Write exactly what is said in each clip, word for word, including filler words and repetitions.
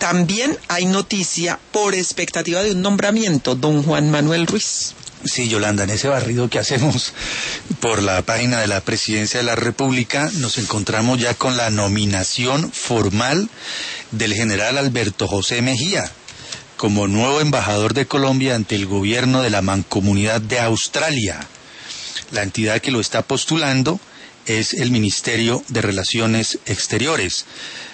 también hay noticia por expectativa de un nombramiento, don Juan Manuel Ruiz. Sí, Yolanda, en ese barrido que hacemos por la página de la Presidencia de la República nos encontramos ya con la nominación formal del general Alberto José Mejía como nuevo embajador de Colombia ante el gobierno de la Mancomunidad de Australia. La entidad que lo está postulando es el Ministerio de Relaciones Exteriores.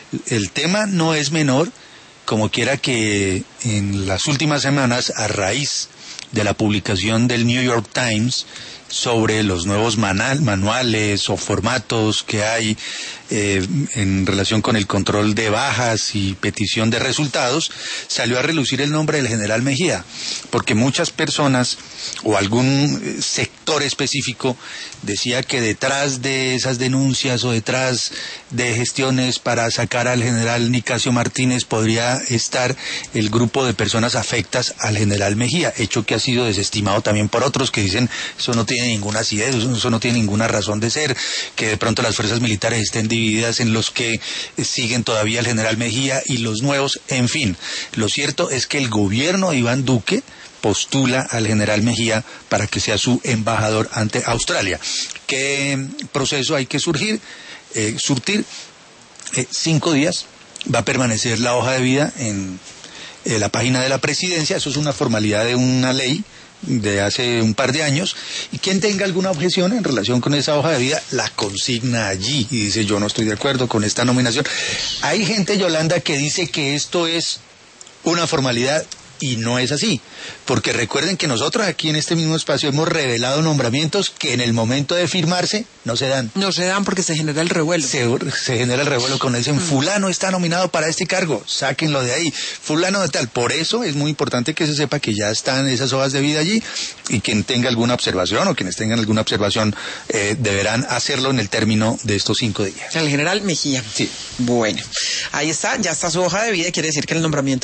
El tema no es menor, como quiera que en las últimas semanas, a raíz de la publicación del New York Times sobre los nuevos manal, manuales o formatos que hay eh, en relación con el control de bajas y petición de resultados, salió a relucir el nombre del general Mejía, porque muchas personas o algún sector específico decía que detrás de esas denuncias o detrás de gestiones para sacar al general Nicasio Martínez podría estar el grupo de personas afectas al general Mejía, hecho que ha sido desestimado también por otros que dicen eso no tiene ninguna asidez, eso no tiene ninguna razón de ser, que de pronto las fuerzas militares estén divididas en los que siguen todavía al general Mejía y los nuevos, en fin. Lo cierto es que el gobierno de Iván Duque postula al general Mejía para que sea su embajador ante Australia. ¿Qué proceso hay que surgir? Eh, surtir eh, cinco días. Va a permanecer la hoja de vida en eh, la página de la Presidencia. Eso es una formalidad de una ley de hace un par de años, y quien tenga alguna objeción en relación con esa hoja de vida la consigna allí y dice yo no estoy de acuerdo con esta nominación. Hay gente, Yolanda, que dice que esto es una formalidad y no es así, porque recuerden que nosotros aquí en este mismo espacio hemos revelado nombramientos que en el momento de firmarse no se dan. No se dan porque se genera el revuelo. Se, se genera el revuelo cuando dicen, mm. fulano está nominado para este cargo, sáquenlo de ahí, fulano de tal. Por eso es muy importante que se sepa que ya están esas hojas de vida allí, y quien tenga alguna observación o quienes tengan alguna observación eh, deberán hacerlo en el término de estos cinco días. El general Mejía. Sí. Bueno, ahí está, ya está su hoja de vida, quiere decir que el nombramiento